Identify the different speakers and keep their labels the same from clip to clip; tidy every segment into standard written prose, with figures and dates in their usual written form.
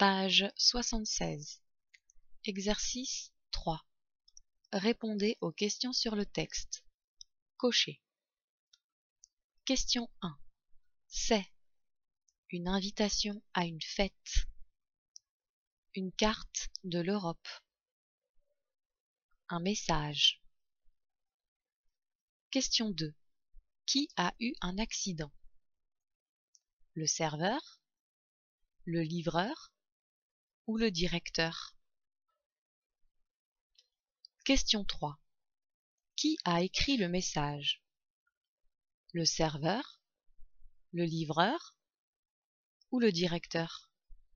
Speaker 1: Page 76. Exercice 3. Répondez aux questions sur le texte. Cochez. Question 1. C'est une invitation à une fête. Une carte de l'Europe. Un message. Question 2. Qui a eu un accident? Le serveur, le livreur ou le directeur? Question 3. Qui a écrit le message? Le serveur, le livreur ou le directeur?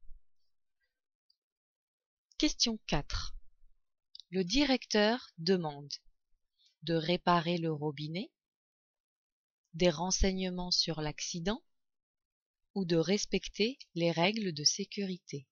Speaker 1: Question 4. Le directeur demande de réparer le robinet, des renseignements sur l'accident ou de respecter les règles de sécurité.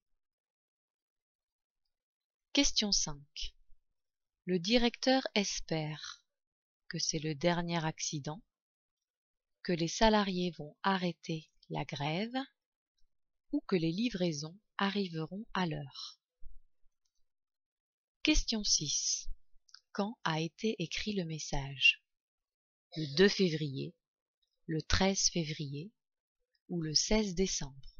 Speaker 1: Question 5. Le directeur espère que c'est le dernier accident, que les salariés vont arrêter la grève ou que les livraisons arriveront à l'heure. Question 6. Quand a été écrit le message? Le 2 février, le 13 février ou le 16 décembre?